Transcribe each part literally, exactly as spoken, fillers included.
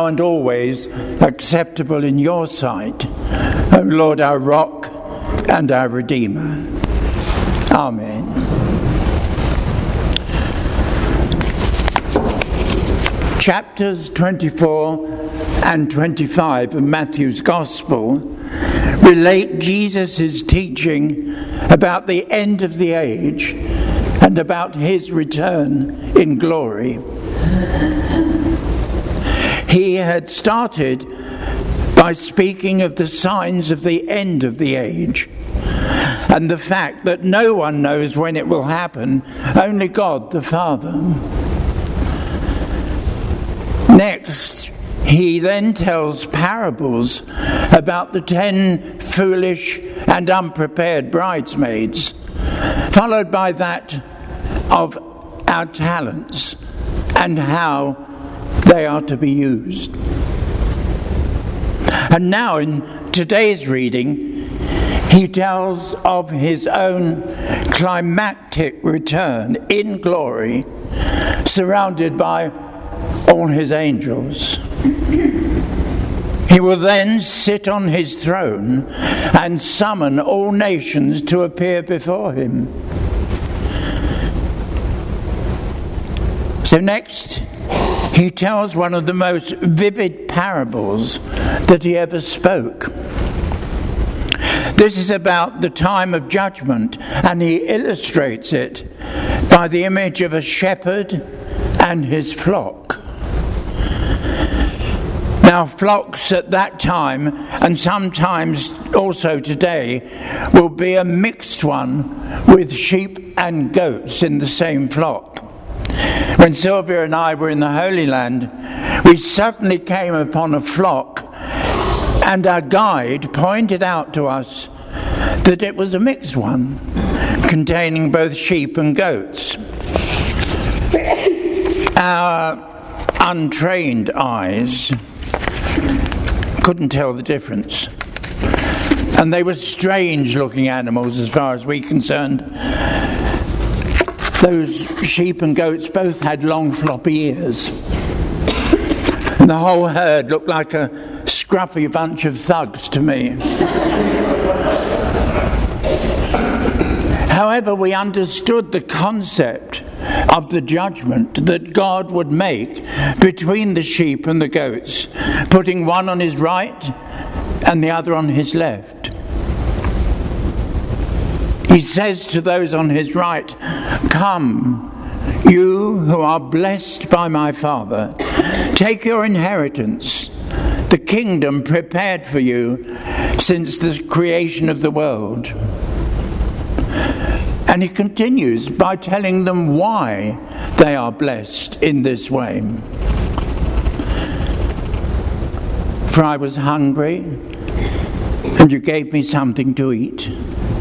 and always acceptable in your sight, O Lord, our rock and our Redeemer. Amen. Chapters twenty-four and twenty-five of Matthew's Gospel relate Jesus' teaching about the end of the age and about his return in glory. He had started by speaking of the signs of the end of the age and the fact that no one knows when it will happen, only God the Father. Next, he then tells parables about the ten foolish and unprepared bridesmaids, followed by that of our talents and how they are to be used. And now in today's reading, he tells of his own climactic return in glory, surrounded by all his angels. He will then sit on his throne and summon all nations to appear before him. So next, he tells one of the most vivid parables that he ever spoke. This is about the time of judgment, and he illustrates it by the image of a shepherd and his flock. Now, flocks at that time, and sometimes also today, will be a mixed one with sheep and goats in the same flock. When Sylvia and I were in the Holy Land, we suddenly came upon a flock, and our guide pointed out to us that it was a mixed one, containing both sheep and goats. Our untrained eyes couldn't tell the difference, and they were strange-looking animals as far as we're concerned. Those sheep and goats both had long floppy ears, and the whole herd looked like a scruffy bunch of thugs to me. However, we understood the concept of the judgment that God would make between the sheep and the goats, putting one on his right and the other on his left. He says to those on his right, "Come, you who are blessed by my Father, take your inheritance, the kingdom prepared for you since the creation of the world." And he continues by telling them why they are blessed in this way. "For I was hungry, and you gave me something to eat.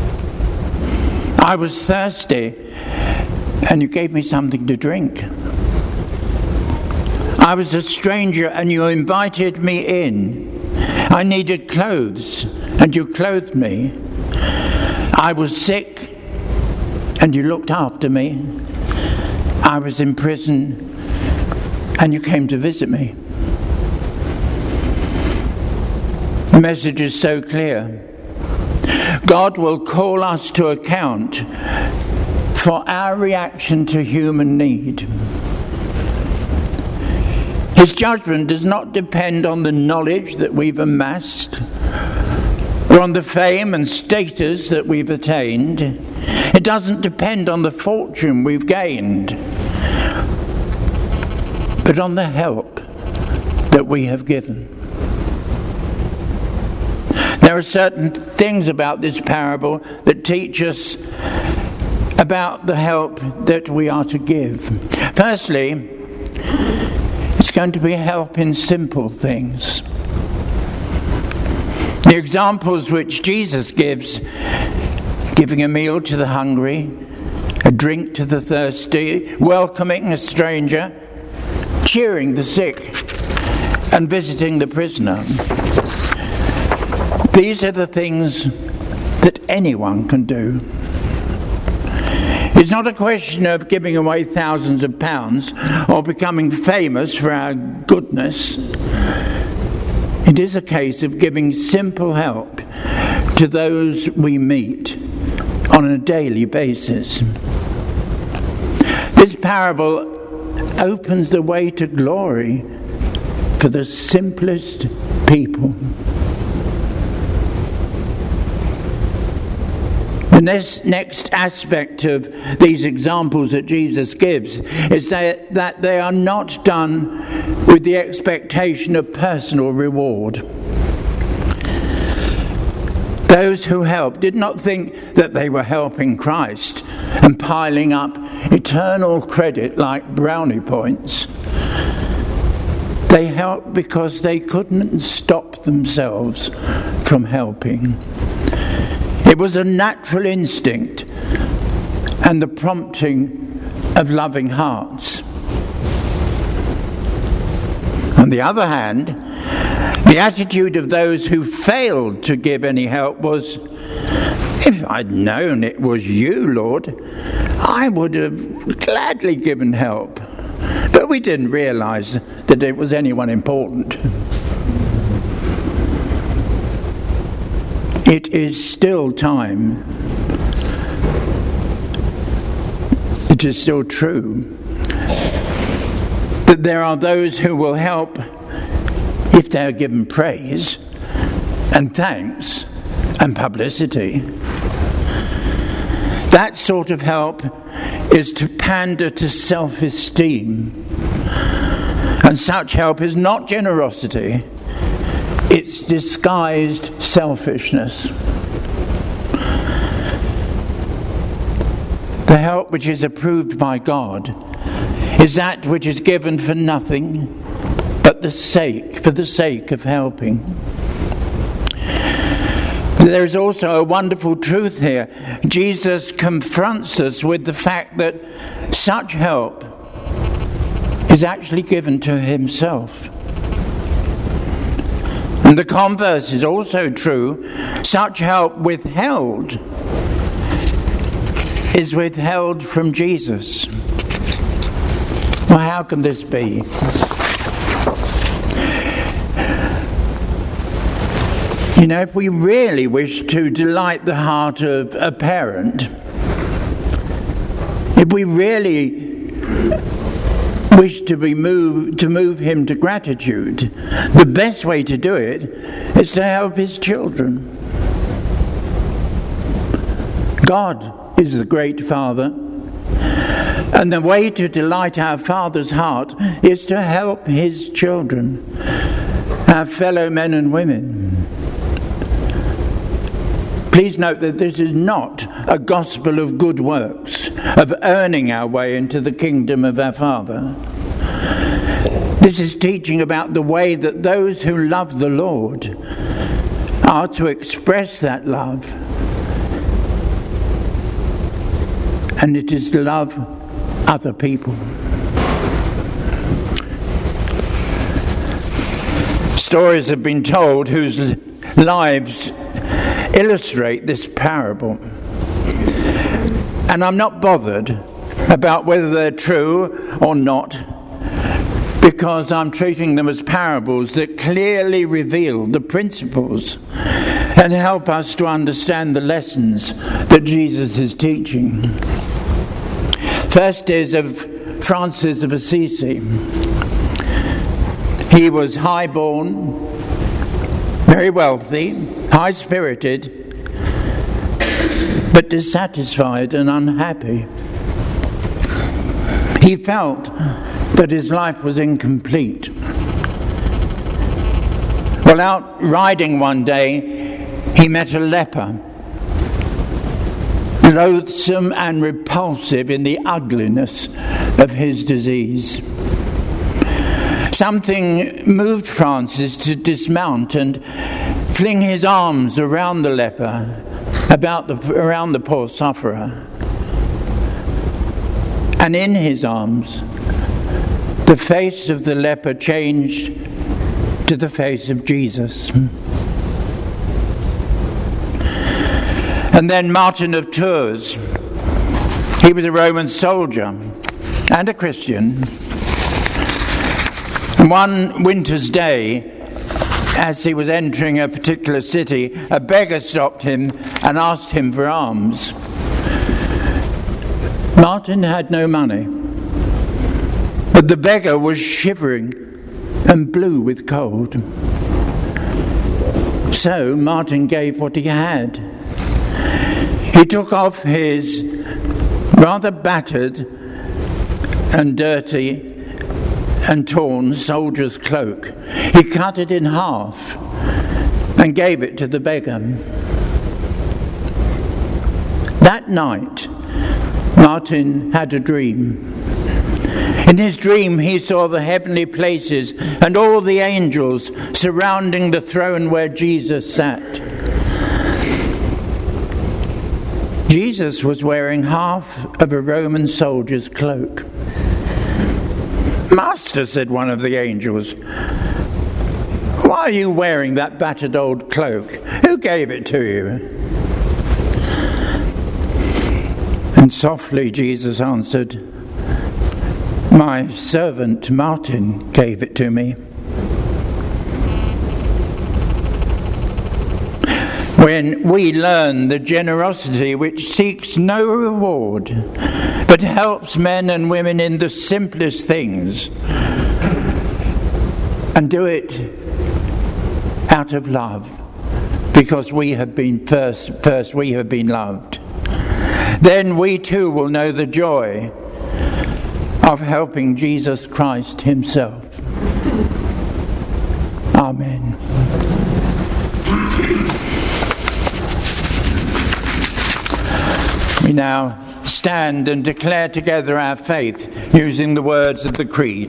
I was thirsty, and you gave me something to drink. I was a stranger, and you invited me in. I needed clothes, and you clothed me. I was sick, and you looked after me. I was in prison, and you came to visit me." The message is so clear. God will call us to account for our reaction to human need. His judgment does not depend on the knowledge that we've amassed or on the fame and status that we've attained. It doesn't depend on the fortune we've gained, but on the help that we have given. There are certain things about this parable that teach us about the help that we are to give. Firstly, it's going to be help in simple things. The examples which Jesus gives, giving a meal to the hungry, a drink to the thirsty, welcoming a stranger, cheering the sick, and visiting the prisoner. These are the things that anyone can do. It's not a question of giving away thousands of pounds or becoming famous for our goodness. It is a case of giving simple help to those we meet on a daily basis. This parable opens the way to glory for the simplest people. The next, next aspect of these examples that Jesus gives is that, that they are not done with the expectation of personal reward. Those who helped did not think that they were helping Christ and piling up eternal credit like brownie points. They helped because they couldn't stop themselves from helping. It was a natural instinct and the prompting of loving hearts. On the other hand, the attitude of those who failed to give any help was, "If I'd known it was you, Lord, I would have gladly given help." But we didn't realize that it was anyone important. It is still time. It is still true that there are those who will help if they are given praise and thanks and publicity. That sort of help is to pander to self-esteem. And such help is not generosity. It's disguised selfishness. The help which is approved by God is that which is given for nothing but the sake, for the sake of helping. There is also a wonderful truth here. Jesus confronts us with the fact that such help is actually given to himself. And the converse is also true. Such help withheld is withheld from Jesus. Well, how can this be? You know, if we really wish to delight the heart of a parent, if we really wish to be moved, to move him to gratitude, the best way to do it is to help his children. God is the great Father, and the way to delight our Father's heart is to help his children, our fellow men and women. Please note that this is not a gospel of good works, of earning our way into the kingdom of our Father. This is teaching about the way that those who love the Lord are to express that love. And it is to love other people. Stories have been told whose lives illustrate this parable. And I'm not bothered about whether they're true or not, because I'm treating them as parables that clearly reveal the principles and help us to understand the lessons that Jesus is teaching. First is of Francis of Assisi. He was high-born, very wealthy, high-spirited, but dissatisfied and unhappy. He felt that his life was incomplete. While out riding one day, he met a leper, loathsome and repulsive in the ugliness of his disease. Something moved Francis to dismount and fling his arms around the leper, about the, around the poor sufferer. And in his arms, the face of the leper changed to the face of Jesus. And then Martin of Tours. He was a Roman soldier and a Christian. And one winter's day, as he was entering a particular city, a beggar stopped him and asked him for alms. Martin had no money, but the beggar was shivering and blue with cold. So Martin gave what he had. He took off his rather battered and dirty and torn soldier's cloak. He cut it in half and gave it to the beggar. That night, Martin had a dream. In his dream, he saw the heavenly places and all the angels surrounding the throne where Jesus sat. Jesus was wearing half of a Roman soldier's cloak. "Master," said one of the angels, "why are you wearing that battered old cloak? Who gave it to you?" And softly Jesus answered, "My servant Martin gave it to me." When we learn the generosity which seeks no reward, but helps men and women in the simplest things, and do it out of love, because we have been first, first we have been loved, then we too will know the joy of helping Jesus Christ himself. Amen. We now stand and declare together our faith using the words of the Creed.